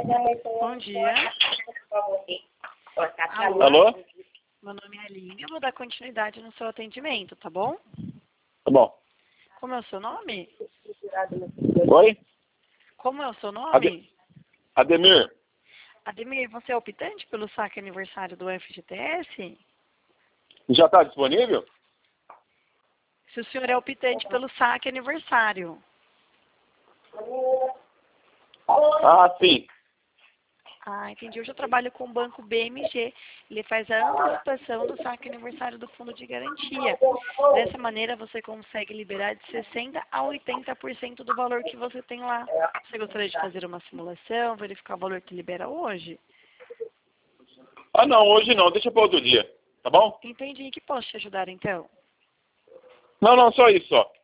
Bom dia. Alô? Meu nome é Aline. Eu vou dar continuidade no seu atendimento, tá bom? Tá bom. Como é o seu nome? Oi? Como é o seu nome? Ademir? Ademir, você é optante pelo saque aniversário do FGTS? Já está disponível? Se o senhor é optante pelo saque aniversário. Ah, sim. Ah, entendi. Hoje eu trabalho com o banco BMG. Ele faz a antecipação do saque aniversário do fundo de garantia. Dessa maneira, você consegue liberar de 60% a 80% do valor que você tem lá. Você gostaria de fazer uma simulação, verificar o valor que libera hoje? Ah, não, hoje não. Deixa para outro dia. Tá bom? Entendi. Que posso te ajudar, então? Não, só isso, só.